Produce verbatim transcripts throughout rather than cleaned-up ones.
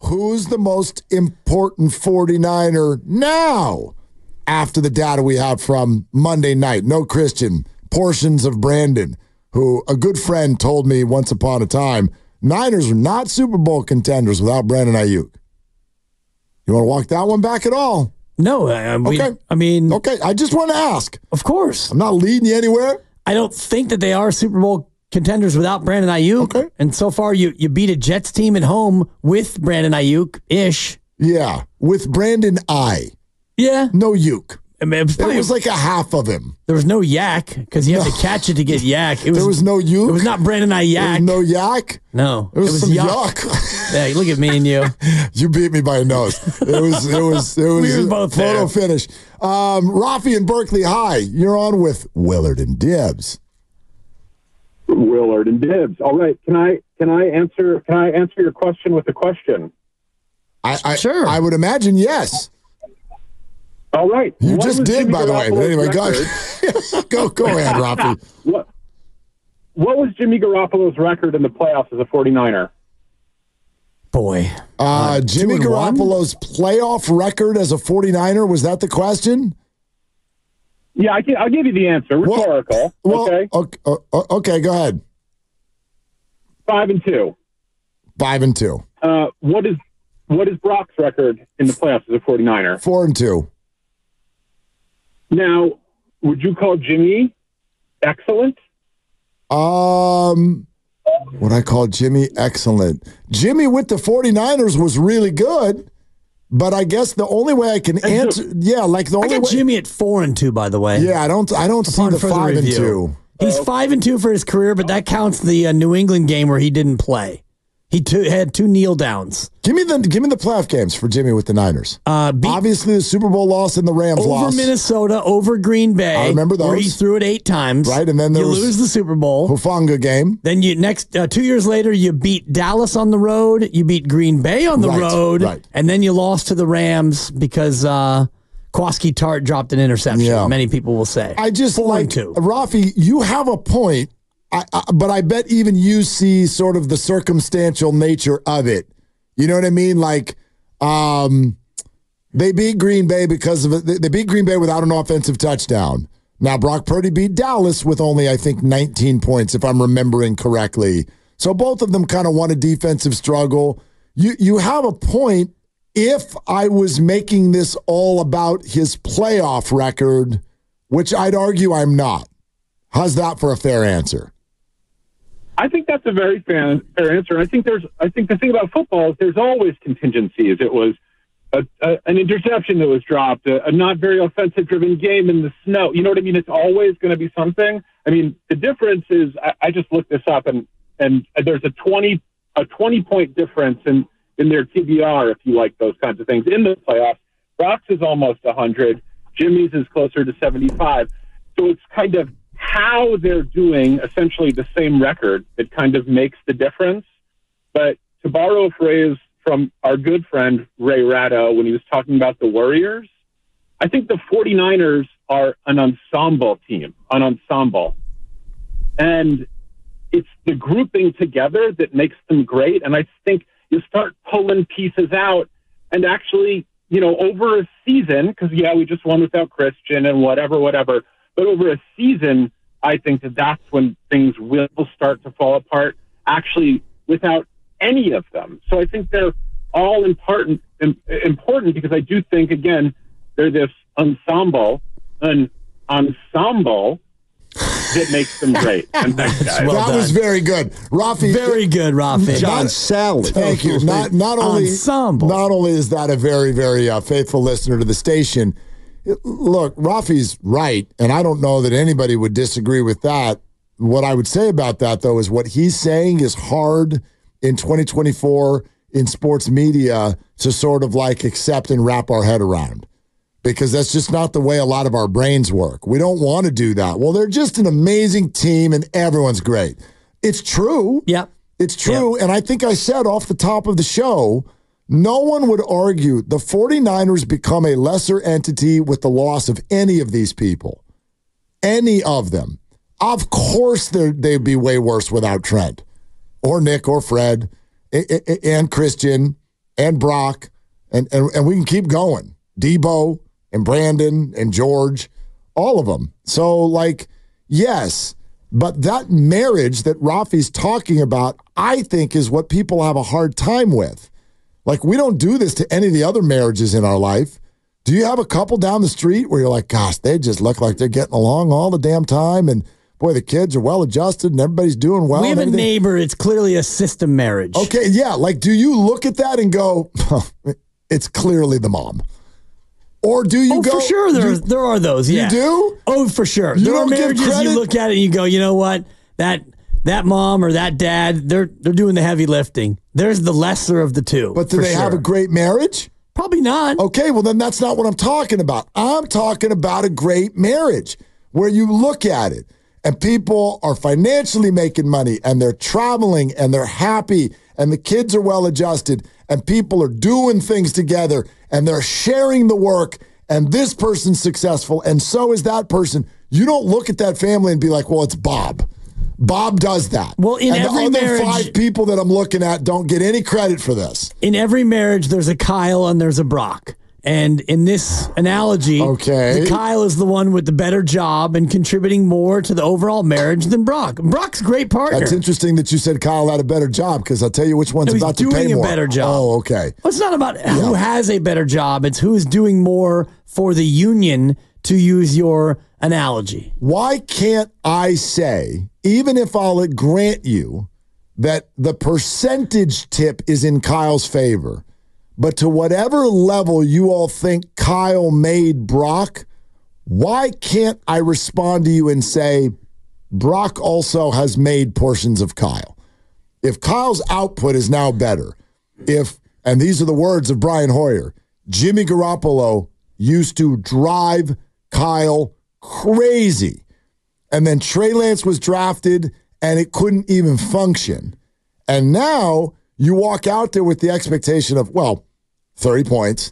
who's the most important 49er now after the data we have from Monday night? No Christian, portions of Brandon, who a good friend told me once upon a time, Niners are not Super Bowl contenders without Brandon Ayuk. You want to walk that one back at all? No. I, we, okay. I mean. Okay, I just want to ask. Of course. I'm not leading you anywhere. I don't think that they are Super Bowl contenders without Brandon Ayuk. Okay. And so far, you, you beat a Jets team at home with Brandon Ayuk-ish. Yeah, with Brandon I. Yeah. No Ayuk. I mean, it, was it was like a half of him. There was no yak because you no. have to catch it to get yak. It was, there was no Ayuk? It was not Brandon Ayuk. No yak? No. It was, it was some yuck. yuck. Hey, look at me and you. You beat me by a nose. It was it was it was we were both photo there. finish. Um, Rafi in Berkeley High, you're on with Willard and Dibbs. Willard and Dibbs. All right. Can I can I answer can I answer your question with a question? I, I sure. I would imagine yes. All right. You what just did, Jimmy by the way. But anyway, go, go go ahead, Rafi. What what was Jimmy Garoppolo's record in the playoffs as a 49er? Boy. Uh, uh, Jimmy Garoppolo's one? playoff record as a 49er, was that the question? Yeah, I can, I'll give you the answer. Rhetorical. Well, okay. Well, okay. Okay, go ahead. Five and two. Five and two. Uh, what is what is Brock's record in the playoffs as a 49er? Four and two. Now, would you call Jimmy excellent? Um, would I call Jimmy excellent? Jimmy with the 49ers was really good. But I guess the only way I can answer, yeah, like the only I got way. Jimmy at four and two, by the way. Yeah, I don't, I don't see the five and two. He's five and two for his career, but that counts the uh, New England game where he didn't play. He two, had two kneel downs. Give me the, give me the playoff games for Jimmy with the Niners. Uh, beat, Obviously, the Super Bowl loss and the Rams over loss over Minnesota, over Green Bay. I remember those. Where he threw it eight times. Right, and then there you was lose the Super Bowl. Hufanga game. Then you next uh, two years later, you beat Dallas on the road. You beat Green Bay on the right, road, right. and then you lost to the Rams because uh, Kwaski Tart dropped an interception. Yeah. Many people will say. I just Four like and two. Rafi. You have a point, I, I, but I bet even you see sort of the circumstantial nature of it. You know what I mean? Like, um, they beat Green Bay because of it. They beat Green Bay without an offensive touchdown. Now, Brock Purdy beat Dallas with only, I think, nineteen points, if I'm remembering correctly. So both of them kind of won a defensive struggle. You you have a point. If I was making this all about his playoff record, which I'd argue I'm not. How's that for a fair answer? I think that's a very fair, fair answer. I think there's. I think the thing about football is there's always contingencies. It was a, a, an interception that was dropped, a, a not very offensive-driven game in the snow. You know what I mean? It's always going to be something. I mean, the difference is I, I just looked this up, and and there's a twenty a twenty point difference in in their T B R if you like those kinds of things in the playoffs. Brock's is almost one hundred. Jimmy's is closer to seventy-five. So it's kind of how they're doing essentially the same record that kind of makes the difference. But to borrow a phrase from our good friend Ray Ratto when he was talking about the Warriors, I think the 49ers are an ensemble team, an ensemble. And it's the grouping together that makes them great. And I think you start pulling pieces out and actually, you know, over a season, because, yeah, we just won without Christian and whatever, whatever. But over a season, I think that that's when things will start to fall apart, actually, without any of them. So I think they're all important, important because I do think, again, they're this ensemble, an ensemble that makes them great. And thanks, guys. Well that done. was very good. Rafi. Very good, Rafi. John Salad. Thank you. Not, not, only, ensemble. not only is that a very, very uh, faithful listener to the station, look, Rafi's right, and I don't know that anybody would disagree with that. What I would say about that, though, is what he's saying is hard in twenty twenty-four in sports media to sort of like accept and wrap our head around, because that's just not the way a lot of our brains work. We don't want to do that. Well, they're just an amazing team, and everyone's great. It's true. Yeah. It's true, yeah. And I think I said off the top of the show, no one would argue the 49ers become a lesser entity with the loss of any of these people. Any of them. Of course they'd be way worse without Trent or Nick or Fred and Christian and Brock, and, and, and we can keep going. Debo and Brandon and George, all of them. So, like, yes, but that marriage that Rafi's talking about, I think, is what people have a hard time with. Like, we don't do this to any of the other marriages in our life. Do you have a couple down the street where you're like, gosh, they just look like they're getting along all the damn time, and boy, the kids are well adjusted and everybody's doing well? We have a neighbor. It's clearly a system marriage. Okay, yeah. Like, do you look at that and go, it's clearly the mom? Or do you oh, go? For sure, there, you, there are those. Yeah. You do? Oh, for sure. You there are don't give marriages credit? you look at it and you go, you know what? That that mom or that dad, they're they're doing the heavy lifting. There's the lesser of the two. But do for they sure. have a great marriage? Probably not. Okay, well, then that's not what I'm talking about. I'm talking about a great marriage where you look at it and people are financially making money and they're traveling and they're happy and the kids are well adjusted and people are doing things together and they're sharing the work and this person's successful and so is that person. You don't look at that family and be like, well, it's Bob. Bob does that. Well, in and every the other marriage, five people that I'm looking at don't get any credit for this. In every marriage, there's a Kyle and there's a Brock. And in this analogy, okay. the Kyle is the one with the better job and contributing more to the overall marriage than Brock. Brock's a great partner. That's interesting that you said Kyle had a better job because I'll tell you which one's no, he's about to pay doing a more. better job. Oh, okay. Well, it's not about Yeah. who has a better job. It's who is doing more for the union, to use your analogy. Why can't I say, even if I'll grant you that the percentage tip is in Kyle's favor, but to whatever level you all think Kyle made Brock, why can't I respond to you and say Brock also has made portions of Kyle? If Kyle's output is now better, if, and these are the words of Brian Hoyer, Jimmy Garoppolo used to drive Kyle crazy. And then Trey Lance was drafted and it couldn't even function. And now you walk out there with the expectation of, well, thirty points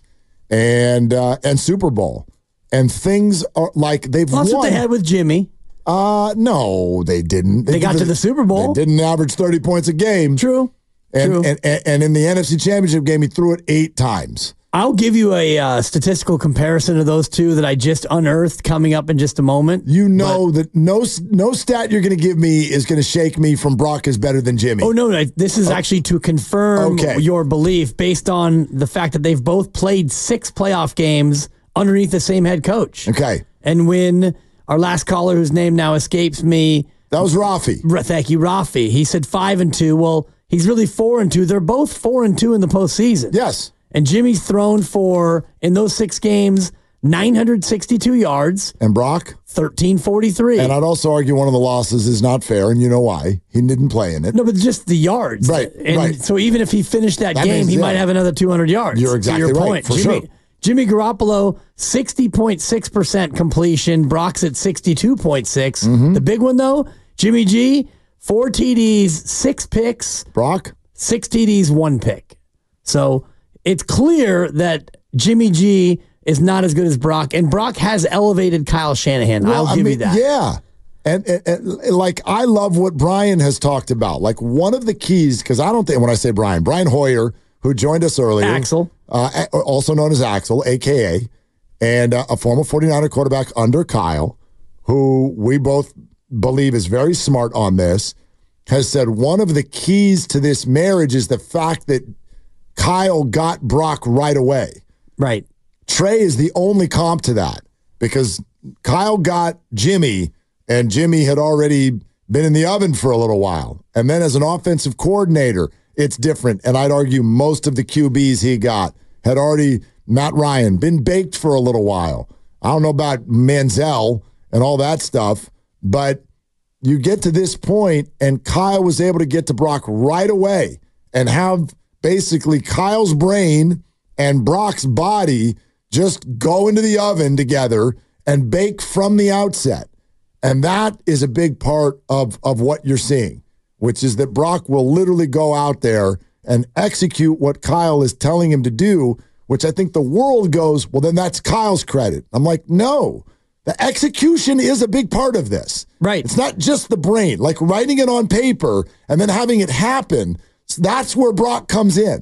and uh, and Super Bowl. And things are like they've Well, that's won. what they had with Jimmy. Uh, no, they didn't. They got to the Super Bowl. They didn't average thirty points a game. True. And, True. and, and, and in the N F C Championship game, he threw it eight times. I'll give you a uh, statistical comparison of those two that I just unearthed coming up in just a moment. You know that no no stat you're going to give me is going to shake me from Brock is better than Jimmy. Oh, no, no. This is actually to confirm Okay. your belief based on the fact that they've both played six playoff games underneath the same head coach. Okay. And when our last caller, whose name now escapes me, That was Rafi. R- thank you, Rafi, he said five and two. Well, he's really four and two. They're both four and two in the postseason. Yes. And Jimmy's thrown for, in those six games, nine hundred sixty-two yards, And Brock? thirteen forty-three. And I'd also argue one of the losses is not fair, and you know why. He didn't play in it. No, but just the yards. Right, And right. so even if he finished that, That game, means, he yeah. might have another two hundred yards. You're to exactly your right, point. for Jimmy, sure. Jimmy Garoppolo, sixty point six percent completion. Brock's at sixty-two point six. Mm-hmm. The big one, though, Jimmy G, four T Ds, six picks, Brock? six T Ds, one pick. So it's clear that Jimmy G is not as good as Brock, and Brock has elevated Kyle Shanahan. Well, I'll I give mean, you that. Yeah. And, and, and, like, I love what Brian has talked about. Like, one of the keys, because I don't think, when I say Brian, Brian Hoyer, who joined us earlier. Axel. Uh, also known as Axel, a k a, and uh, a former forty-niner quarterback under Kyle, who we both believe is very smart on this, has said one of the keys to this marriage is the fact that Kyle got Brock right away. Right. Trey is the only comp to that because Kyle got Jimmy, and Jimmy had already been in the oven for a little while. And then as an offensive coordinator, it's different. And I'd argue most of the Q Bs he got had already, Matt Ryan, been baked for a little while. I don't know about Manziel and all that stuff, but you get to this point, and Kyle was able to get to Brock right away and have basically Kyle's brain and Brock's body just go into the oven together and bake from the outset. And that is a big part of, of what you're seeing, which is that Brock will literally go out there and execute what Kyle is telling him to do, which I think the world goes, well, then that's Kyle's credit. I'm like, no, the execution is a big part of this. Right. It's not just the brain, like writing it on paper and then having it happen. That's where Brock comes in.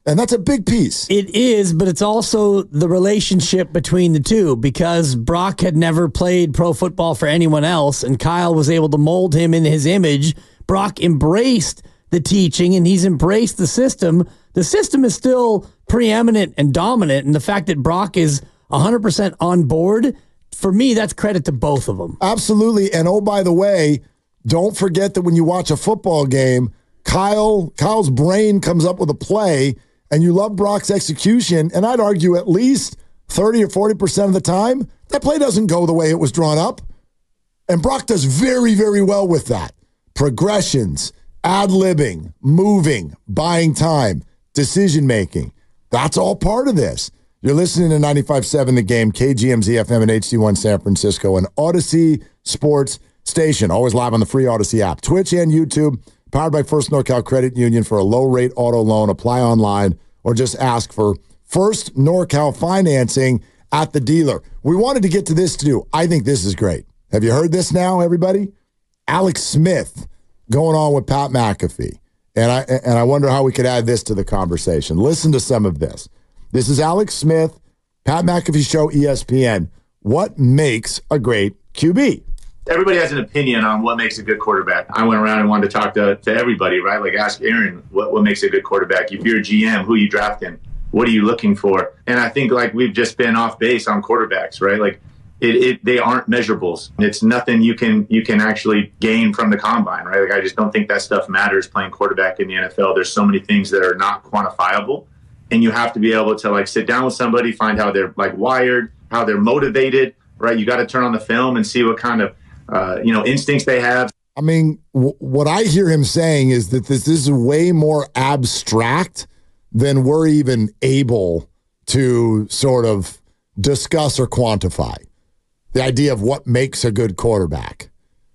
And that's a big piece. It is, but it's also the relationship between the two because Brock had never played pro football for anyone else, and Kyle was able to mold him in his image. Brock embraced the teaching, and he's embraced the system. The system is still preeminent and dominant, and the fact that Brock is one hundred percent on board, for me, that's credit to both of them. Absolutely. And oh, by the way, don't forget that when you watch a football game, Kyle Kyle's brain comes up with a play, and you love Brock's execution, and I'd argue at least thirty or forty percent of the time, that play doesn't go the way it was drawn up. And Brock does very, very well with that. Progressions, ad-libbing, moving, buying time, decision-making. That's all part of this. You're listening to ninety-five point seven The Game, K G M Z F M and H D one San Francisco, an Odyssey Sports station, always live on the free Odyssey app, Twitch and YouTube. Powered by First NorCal Credit Union for a low-rate auto loan. Apply online or just ask for First NorCal financing at the dealer. We wanted to get to this too. I think this is great. Have you heard this now, everybody? Alex Smith going on with Pat McAfee. And I, and I wonder how we could add this to the conversation. Listen to some of this. This is Alex Smith, Pat McAfee Show, E S P N. What makes a great Q B? Everybody has an opinion on what makes a good quarterback. I went around and wanted to talk to, to everybody, right? Like ask Aaron, what, what makes a good quarterback? If you're a G M, who you drafting? What are you looking for? And I think like we've just been off base on quarterbacks, right? Like it, it they aren't measurables. It's nothing you can you can actually gain from the combine, right? Like I just don't think that stuff matters playing quarterback in the N F L. There's so many things that are not quantifiable, and you have to be able to like sit down with somebody, find how they're like wired, how they're motivated, right? You got to turn on the film and see what kind of Uh, you know, instincts they have. I mean, w- what I hear him saying is that this, this is way more abstract than we're even able to sort of discuss or quantify. The idea of what makes a good quarterback.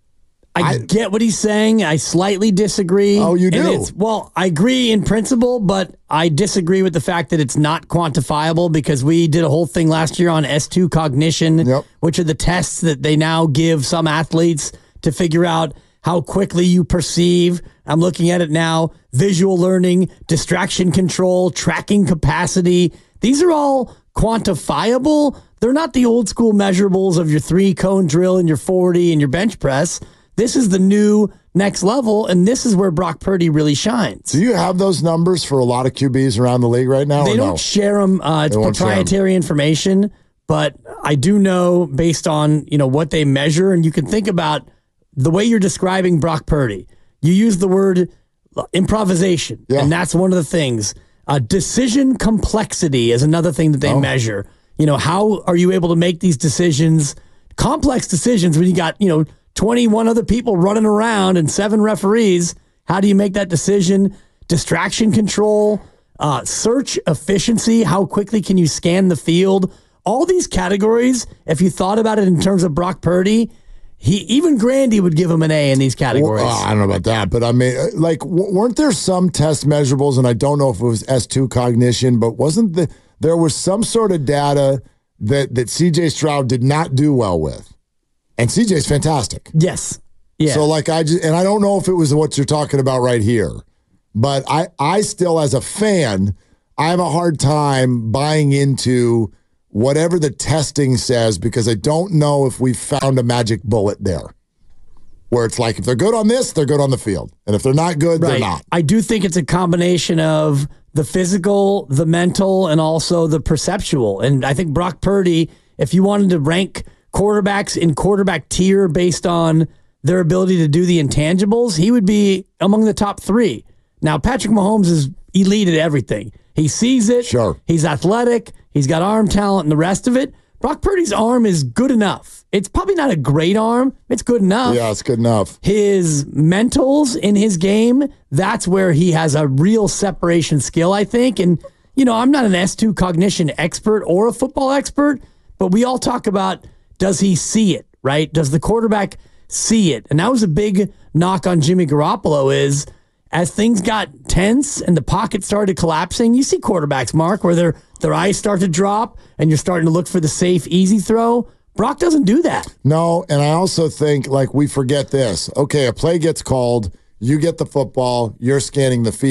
I, I get what he's saying. I slightly disagree. Oh, you do? And it's, well, I agree in principle, but I disagree with the fact that it's not quantifiable because we did a whole thing last year on S two cognition, yep. which are the tests that they now give some athletes to figure out how quickly you perceive. I'm looking at it now. Visual learning, distraction control, tracking capacity. These are all quantifiable. They're not the old school measurables of your three cone drill and your forty and your bench press. This is the new next level, and this is where Brock Purdy really shines. Do you have those numbers for a lot of Q Bs around the league right now? They don't no? share them. Uh, it's proprietary information, but I do know based on you know what they measure, and you can think about the way you're describing Brock Purdy. You use the word improvisation, yeah. and that's one of the things. Uh, decision complexity is another thing that they oh. measure. You know, how are you able to make these decisions, complex decisions, when you got you know. twenty-one other people running around and seven referees. How do you make that decision? Distraction control, uh, search efficiency. How quickly can you scan the field? All these categories, if you thought about it in terms of Brock Purdy, he even Grandy would give him an A in these categories. Well, uh, I don't know about that, but I mean, like, w- weren't there some test measurables, and I don't know if it was S two cognition, but wasn't the, there was some sort of data that, that C J Stroud did not do well with? And C J's fantastic. Yes. Yeah. So like I just, and I don't know if it was what you're talking about right here, but I, I still, as a fan, I have a hard time buying into whatever the testing says because I don't know if we found a magic bullet there. Where it's like, if they're good on this, they're good on the field. And if they're not good, right. they're not. I do think it's a combination of the physical, the mental, and also the perceptual. And I think Brock Purdy, if you wanted to rank quarterbacks in quarterback tier based on their ability to do the intangibles, he would be among the top three. Now, Patrick Mahomes is elite at everything. He sees it. Sure. He's athletic. He's got arm talent and the rest of it. Brock Purdy's arm is good enough. It's probably not a great arm. It's good enough. Yeah, it's good enough. His mentals in his game, that's where he has a real separation skill, I think. And, you know, I'm not an S two cognition expert or a football expert, but we all talk about, does he see it, right? Does the quarterback see it? And that was a big knock on Jimmy Garoppolo is as things got tense and the pocket started collapsing, you see quarterbacks, Mark, where their their eyes start to drop and you're starting to look for the safe, easy throw. Brock doesn't do that. No, and I also think, like, we forget this. Okay, a play gets called, you get the football, you're scanning the field.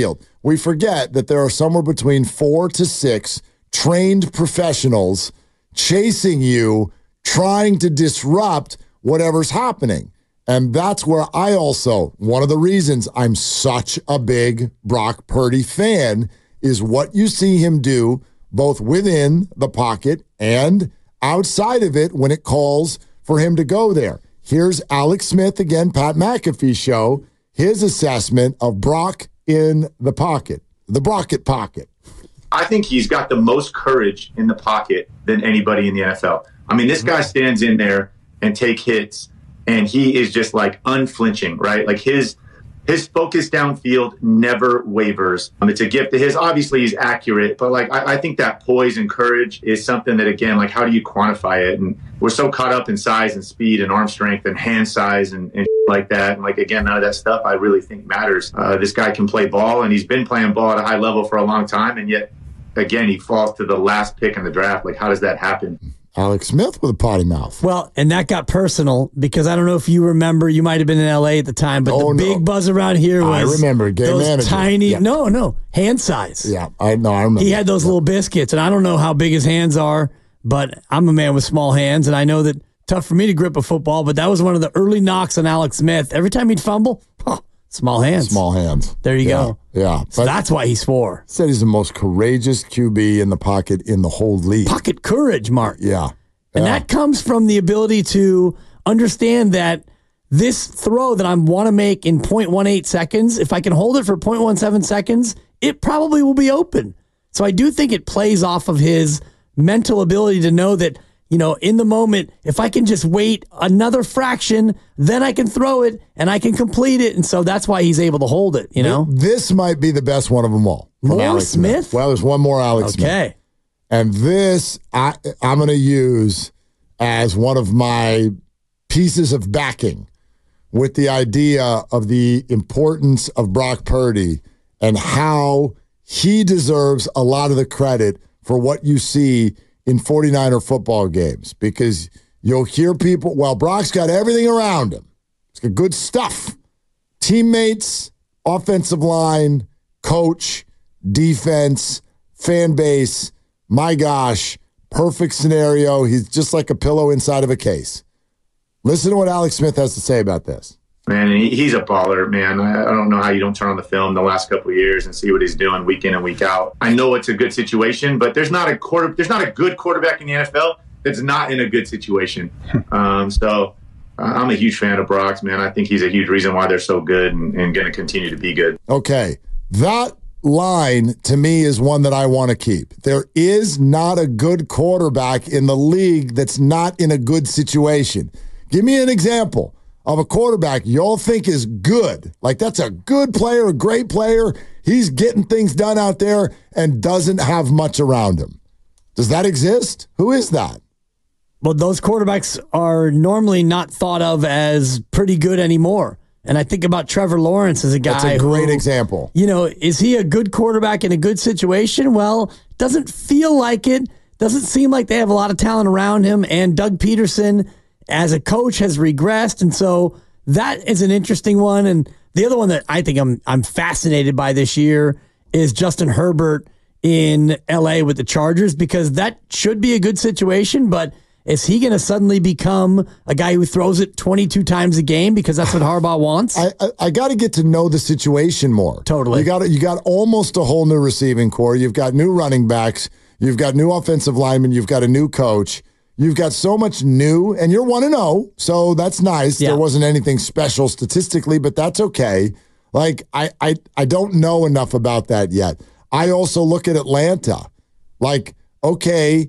we forget that there are somewhere between four to six trained professionals chasing you, trying to disrupt whatever's happening. And that's where I also, one of the reasons I'm such a big Brock Purdy fan is what you see him do both within the pocket and outside of it when it calls for him to go there. Here's Alex Smith, again, Pat McAfee show, his assessment of Brock in the pocket, the Brockett pocket. I think he's got the most courage in the pocket than anybody in the N F L. I mean, this guy stands in there and take hits, and he is just like unflinching, right? Like his his focus downfield never wavers. Um, it's a gift to his. Obviously, he's accurate, but like I, I think that poise and courage is something that, again, like how do you quantify it? And we're so caught up in size and speed and arm strength and hand size and, and like that. And like, again, none of that stuff I really think matters. Uh, this guy can play ball, and he's been playing ball at a high level for a long time, and yet, again, he falls to the last pick in the draft. Like, how does that happen? Alex Smith with a potty mouth. Well, and that got personal because I don't know if you remember, you might have been in L A at the time, but oh, the no. big buzz around here was I remember, game those manager. tiny, yeah. no, no, hand size. Yeah, I know, I remember. He had those yeah. little biscuits, and I don't know how big his hands are, but I'm a man with small hands, and I know that tough for me to grip a football, but that was one of the early knocks on Alex Smith. Every time he'd fumble, oh, small hands. Small hands. There you yeah. go. Yeah. So that's why he swore. Said he's the most courageous Q B in the pocket in the whole league. Pocket courage, Mark. Yeah. And yeah. that comes from the ability to understand that this throw that I want to make in zero point one eight seconds, if I can hold it for zero point one seven seconds, it probably will be open. So I do think it plays off of his mental ability to know that, you know, in the moment, if I can just wait another fraction, then I can throw it and I can complete it. And so that's why he's able to hold it, you know? This might be the best one of them all. More Alex Smith? Smith? Well, there's one more Alex Smith. Okay. And this I, I'm going to use as one of my pieces of backing with the idea of the importance of Brock Purdy and how he deserves a lot of the credit for what you see in forty-niner football games. Because you'll hear people, well, Brock's got everything around him. He's got good stuff. Teammates, offensive line, coach, defense, fan base. My gosh, perfect scenario. He's just like a pillow inside of a case. Listen to what Alex Smith has to say about this. Man, he, he's a baller, man. I, I don't know how you don't turn on the film the last couple of years and see what he's doing week in and week out. I know it's a good situation, but there's not a quarter, there's not a good quarterback in the N F L that's not in a good situation. um, so uh, I'm a huge fan of Brock's, man. I think he's a huge reason why they're so good and, and going to continue to be good. Okay, that line to me is one that I want to keep. There is not a good quarterback in the league that's not in a good situation. Give me an example of a quarterback y'all think is good. Like that's a good player, a great player. He's getting things done out there and doesn't have much around him. Does that exist? Who is that? Well, those quarterbacks are normally not thought of as pretty good anymore. And I think about Trevor Lawrence as a guy That's a great who, example. You know, is he a good quarterback in a good situation? Well, doesn't feel like it. Doesn't seem like they have a lot of talent around him. And Doug Peterson, as a coach, has regressed. And so that is an interesting one. And the other one that I think I'm I'm fascinated by this year is Justin Herbert in L A with the Chargers, because that should be a good situation, but is he going to suddenly become a guy who throws it twenty-two times a game because that's what Harbaugh wants? I I, I got to get to know the situation more. Totally. You got you got almost a whole new receiving core. You've got new running backs. You've got new offensive linemen. You've got a new coach. You've got so much new, and you're one and zero, so that's nice. Yeah. There wasn't anything special statistically, but that's okay. Like I I I don't know enough about that yet. I also look at Atlanta, like okay.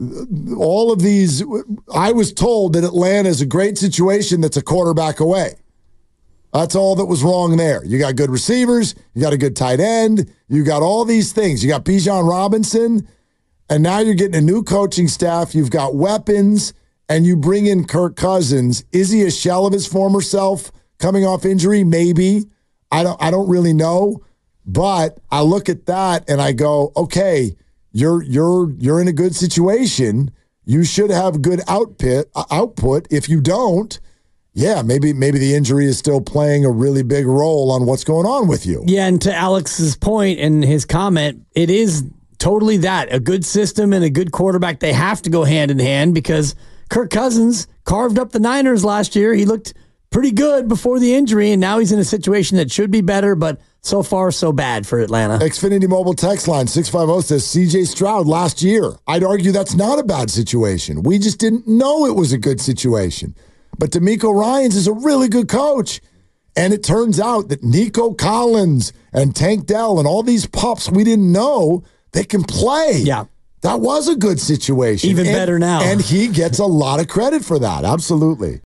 All of these, I was told that Atlanta is a great situation that's a quarterback away. That's all that was wrong there. You got good receivers, you got a good tight end, you got all these things. You got Bijan Robinson, and now you're getting a new coaching staff. You've got weapons, and you bring in Kirk Cousins. Is he a shell of his former self coming off injury? Maybe. I don't, I don't really know. But I look at that and I go, okay, You're you're you're in a good situation. You should have good output. Output. If you don't, yeah, maybe maybe the injury is still playing a really big role on what's going on with you. Yeah, and to Alex's point and his comment, it is totally that. A good system and a good quarterback, they have to go hand in hand because Kirk Cousins carved up the Niners last year. He looked pretty good before the injury, and now he's in a situation that should be better, but so far so bad for Atlanta. Xfinity Mobile text line six five zero says C J Stroud last year. I'd argue that's not a bad situation. We just didn't know it was a good situation. But DeMeco Ryans is a really good coach. And it turns out that Nico Collins and Tank Dell and all these pups we didn't know, they can play. Yeah. That was a good situation. Even and, better now. And he gets a lot of credit for that. Absolutely.